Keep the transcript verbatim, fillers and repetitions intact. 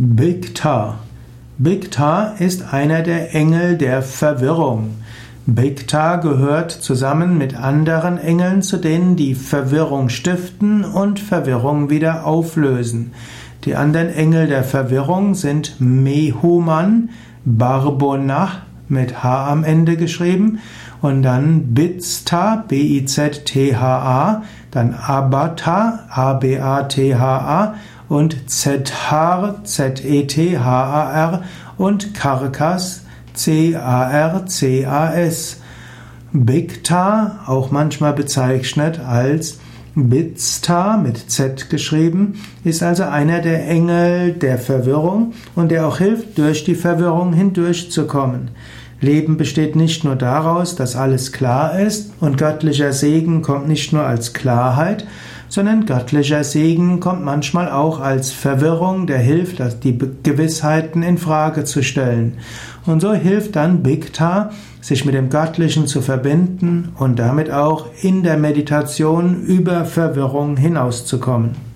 Bhikta. Bhikta ist einer der Engel der Verwirrung. Bhikta gehört zusammen mit anderen Engeln zu denen, die Verwirrung stiften und Verwirrung wieder auflösen. Die anderen Engel der Verwirrung sind Mehuman, Barbonah mit H am Ende geschrieben und dann Biztha, B I Z T H A, dann Abatha, A B A T H A und Zethar, Z E T H A R und Karkas, C A R C A S. Bhikta, auch manchmal bezeichnet als Biztha mit Z geschrieben, ist also einer der Engel der Verwirrung und der auch hilft, durch die Verwirrung hindurchzukommen. Leben besteht nicht nur daraus, dass alles klar ist, und göttlicher Segen kommt nicht nur als Klarheit, sondern göttlicher Segen kommt manchmal auch als Verwirrung, der hilft, die Gewissheiten in Frage zu stellen. Und so hilft dann Bhikta, sich mit dem Göttlichen zu verbinden und damit auch in der Meditation über Verwirrung hinauszukommen.